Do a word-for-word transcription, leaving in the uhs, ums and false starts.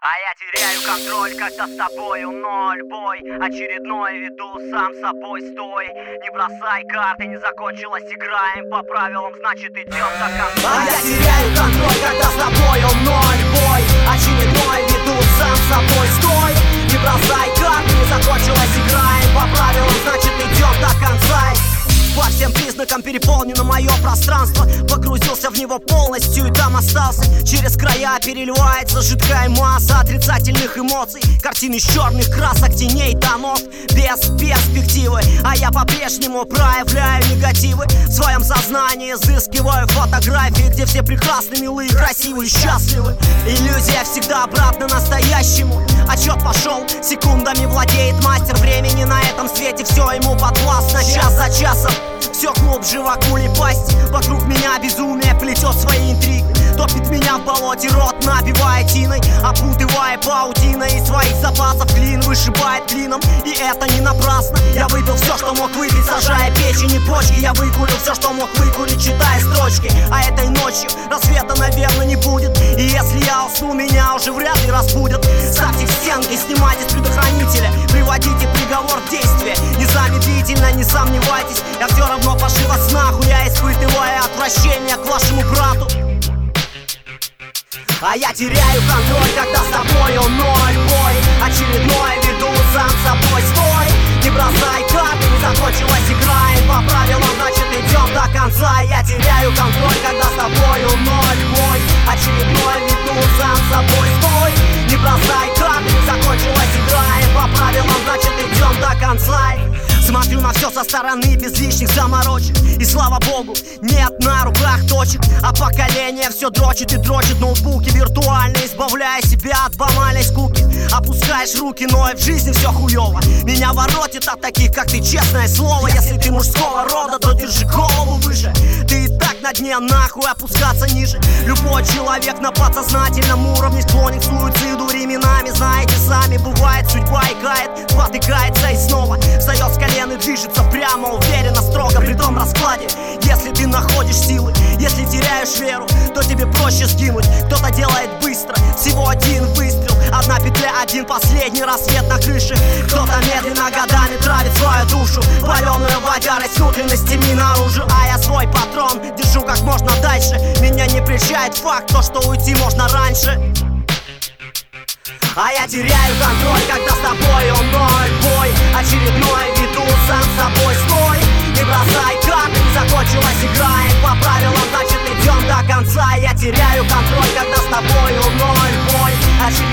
А я теряю контроль, когда с тобою ноль бой. Очередной веду, сам собой стой. Не бросай карты, не закончилась, играем по правилам, значит идем до конца. А я теряю контроль, когда с тобою ноль бой. Очередной веду, сам собой стой. Не бросай карты, не закончилась, играем по правилам, значит идем до конца. По всем признакам переполнено мое пространство. Погрузился в него полностью и там остался. Через края переливается жидкая масса отрицательных эмоций. Картины из черных красок, теней, тонов, без перспективы. А я по-прежнему проявляю негативы. В своем сознании изыскиваю фотографии, где все прекрасны, милые, красивые, счастливы. Иллюзия всегда обратно настоящему. Отчет пошел, секундами владеет мастер времени. На этом свете все ему подвластно, час за часом. Все глубже в акуле пасть. Вокруг меня безумие плетет свои интриги. Топит меня в болоте рот, набивая тиной, опутывая паутиной. Из своих запасов клин вышибает клином. И это не напрасно. Я выпил все, что мог выпить, сажая печень и почки. Я выкурил все, что мог выкурить, читая строчки. А этой ночью рассвета, наверное, не будет. И если я усну, меня уже вряд ли разбудят. Ставьте в стенки, снимайте с предохранителя, приводите приговор в действие. Незамедлительно, не сомневайтесь, я все равно пошлю вас нахуй. Я испытываю отвращение к вашему брату. А я теряю контроль, когда с тобою ноль бой. Очередной веду, сам собой стой. Не бросай карты, не закончилась, играем по правилам, значит идем до конца. Я теряю контроль, когда с тобою ноль бой. Очередной веду, сам собой стой. Не бросай карты, не закончилась, играем по правилам, значит идем до конца. Смотрю на все со стороны, без лишних заморочек. И слава богу, нет на руках точек. А поколение все дрочит и дрочит ноутбуки, виртуально избавляя себя от банальной скуки. Опускаешь руки, но и в жизни все хуево. Меня воротит от таких, как ты, честное слово. Если ты мужского рода, то держи голову выше. Ты и так на дне, нахуй опускаться ниже. Любой человек на подсознательном уровне склонен к суициду временами. Знаете сами, бывает, судьба играет, спотыкается и снова встает с колен и движется прямо, уверенно, строго при том раскладе. Если ты находишь силы, если теряешь веру, то тебе проще сгинуть. Кто-то делает быстро, всего один выстрел, одна петля, один последний рассвет на крыше. Кто-то медленно годами травит свою душу, паленую водярой с внутренностями наружу. А я свой патрон держу как можно дальше. Меня не прельщает факт, то что уйти можно раньше. А я теряю контроль, когда с тобою ноль бой. Очередной веду, сам собой стой. Не бросай карты, не закончилась, играем по правилам, значит идем до конца. Я теряю контроль, когда с тобою ноль бой.